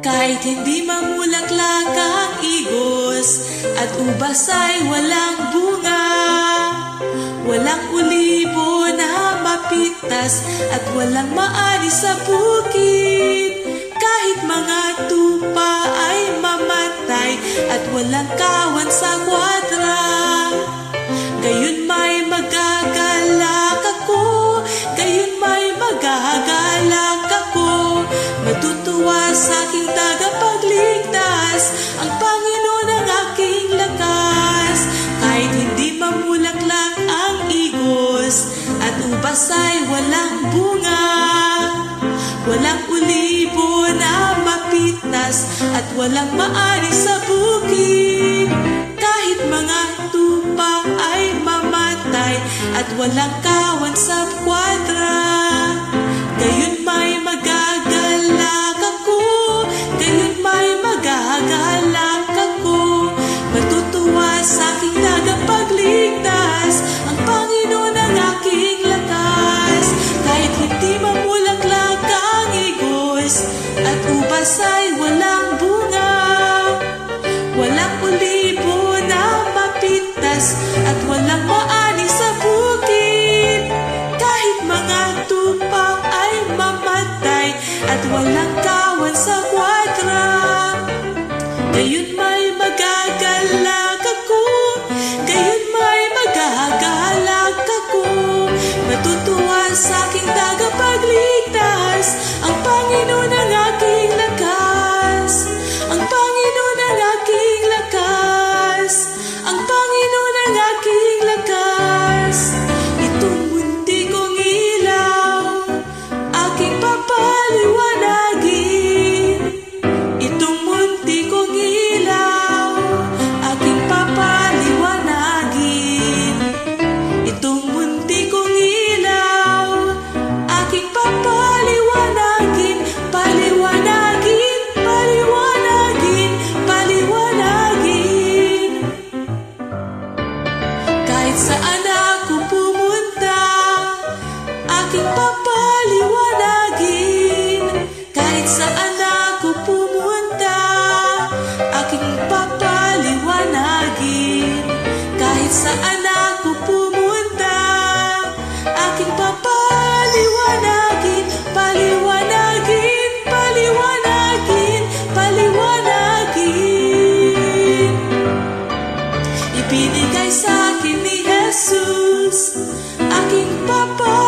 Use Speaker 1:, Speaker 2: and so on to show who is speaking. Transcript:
Speaker 1: Kahit hindi mamulaklak ang igos at ubas ay walang bunga, walang ulibo na mapitas at walang maani sa bukid. Kahit mga tupa ay mamatay at walang kawan sa kwadra, gayon may magagalak ako, gayon may magagalak ako. Matutuwa sa aking tagapagligtas, ang Panginoon ang aking lakas. Kahit hindi mamulaklak ang igos at ubas ay walang bunga, walang ulibo na mapitas at walang maani sa bukid. Kahit mga tupa ay mamatay at walang kawan sa kwadra, gayon may magagalak ako, gayon may magagalak ako. Matutuwa sa aking tagapagligtas, ang Panginoon ang aking lakas. Kahit hindi mamulaklak ang igos at ubas ay walang bunga, walang ulibo na mapitas at walang maani sa bukid. Kahit mga tupa ay mamatay at walang kawan sa kwadra, gayon may magagalak ako, gayon may magagalak ako. Matutuwa sa aking tagapagligtas, ang Panginoon ang aking lakas. Ang Panginoon ang aking lakas, ang Panginoon ang aking lakas. Itong munti kong ilaw, aking papaliwanagin. Itong munti kong ilaw, aking papaliwanagin. Itong munti kong ilaw, aking papaliwanagin. Paliwanagin, paliwanagin, paliwanagin. Kahit saan ako pumunta, aking papaliwanagin. Kahit saan ako pumunta, aking papaliwanagin. Kahit saan ako pumunta, aking papaliwanagin. Paliwanagin, paliwanagin, paliwanagin. Ibinigay sa akin ni Jesus, aking papaliwanagin.